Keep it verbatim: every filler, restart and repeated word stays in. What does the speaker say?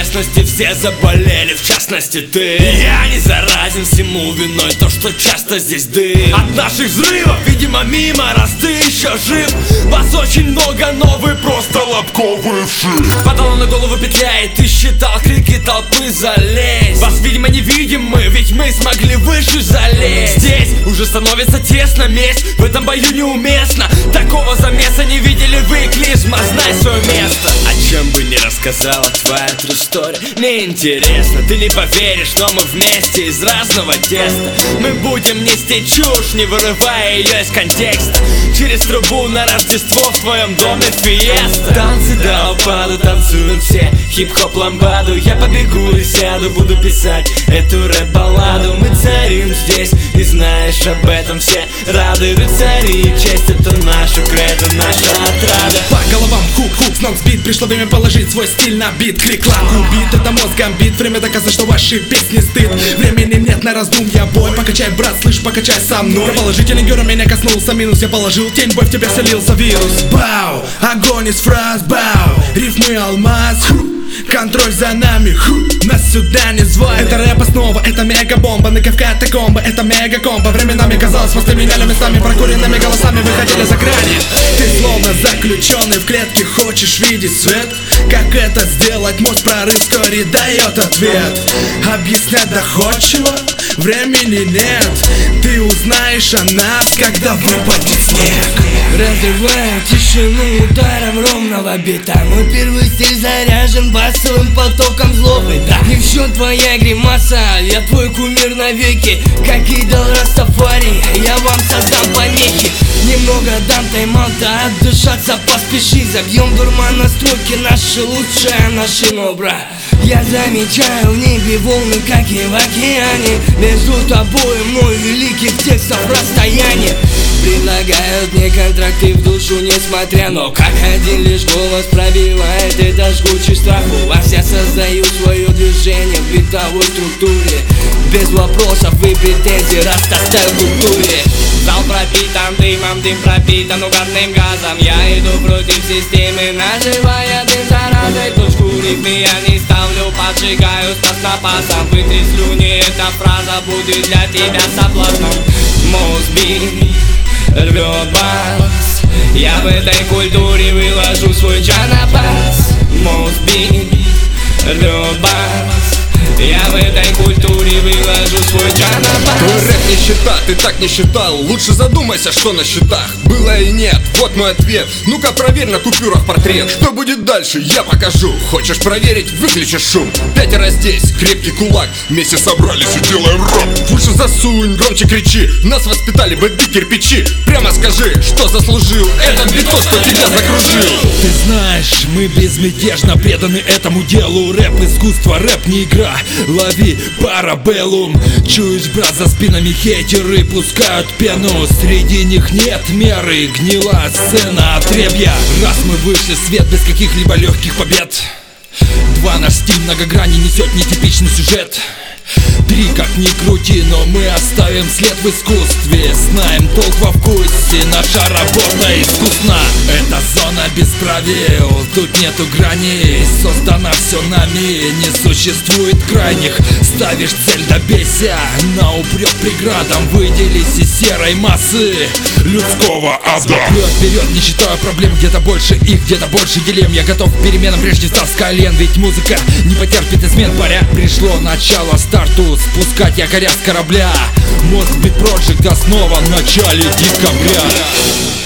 местности все заболели, в частности ты. Я не заразен, всему виной то, что часто здесь дым. От наших взрывов, видимо, мимо, раз ты еще жив. Вас очень много, но вы просто лобковые вши. Падало на голову петляет, ты считал крики толпы залезть. Вас, видимо, не видим мы, ведь мы смогли выше залезть. Здесь уже становится тесно, месть в этом бою неуместно. Такого замеса не видели вы, клизма, знай свое место. О чем бы ни рассказала твоя true story, мне интересно, ты не поверишь, но мы вместе из разного теста. Мы будем нести чушь, не вырывая ее из контекста. Через трубу на Рождество в твоем доме фиеста. Танцы до упаду, танцуем все, хип-хоп ламбаду. Я побегу и сяду, буду писать эту рэп-балладу. Мы царим здесь, и знаешь об этом все рады. Рыцари, честь это наша кредо, наша отрада. По головам хук-хук, с ног сбит, пришло время положить свой стиль на бит. Клик-клак, убит, это мозг гамбит. Время доказать, что ваши песни стыд. Времени нет на раздумья, бой. Покачай, брат, слышь, покачай со мной. Я положительный герой, меня коснулся минус. Я положил тень, бой, в тебя селился вирус. Бау, огонь из фраз, бау. Рифмы алмаз, ху. Контроль за нами, ху, нас сюда не звали. Это рэп основа, это мега-бомба. На катакомба, это мега-комбо. Временами казалось, мосты меняли местами. Прокуренными голосами выходили за грани. Ты словно заключенный в клетке, хочешь видеть свет. Как это сделать, мозг прорыв вскоре дает ответ. Объяснять доходчиво, времени нет. Ты узнаешь о нас, когда выпадет снег. Разрываем тишину ударом ровного бита. Мой первый стиль заряжен басовым потоком злобы, да. Не в счет твоя гримаса, я твой кумир навеки. Как идол Растафари, я вам создам помехи. Немного дам тайм-аута, отдышаться поспеши. Забьем дурман настройки, наши лучшая машина, брат. Я замечаю в небе волны, как и в океане. Между тобой и мной великих текстов расстояние. Предлагают мне контракты в душу несмотря. Но как один лишь голос пробивает это жгучий страх. У вас я создаю свое движение в битовой структуре. Без вопросов и претензий, раз оставил в культуре. Зал пропитан дымом, дым пропитан угарным газом. Я иду против системы, наживая дым заразой. Точку рифмы я не ставлю, поджигаю став напасом. Вытри слюни, эта фраза будет для тебя соблазном. Мозби рвет бас, я в этой культуре выложу свой джанабас. Мозби рвет бас, я в этой культуре выложу свой джанабас. Твой рэп нищета, ты так не считал. Лучше задумайся, что на счетах. Было и нет, вот мой ответ. Ну-ка проверь на купюрах портрет. Что будет дальше, я покажу. Хочешь проверить, выключи шум. Пятеро здесь, крепкий кулак. Вместе собрались и делаем рэп. Лучше засунь, громче кричи. Нас воспитали бэби кирпичи. Прямо скажи, что заслужил этот битос, кто тебя закружил. Ты знаешь, мы безмятежно преданы этому делу. Рэп искусство, рэп не игра. Лови парабеллум. Чуешь, брат, за спинами хейтеры пускают пену. Среди них нет меры, гнила сцена отребья. Раз мы вышли в свет без каких-либо легких побед. Два, наш стиль многогранный несет нетипичный сюжет. Три, как ни крути, но мы оставим след в искусстве. Знаем толк во вкусе, наша работа искусна. Это зона без правил, тут нету граней. Создано все нами, не существует крайних. Ставишь цель, добейся, на упрек преградам. Выделись из серой массы людского ада. Смотрю вперед, не считаю проблем. Где-то больше их, где-то больше дилемм. Я готов к переменам, прежде став с колен. Ведь музыка не потерпит измен, паря. Пришло начало старту, спускать якоря с корабля. Mozbeat Project основан в начале декабря.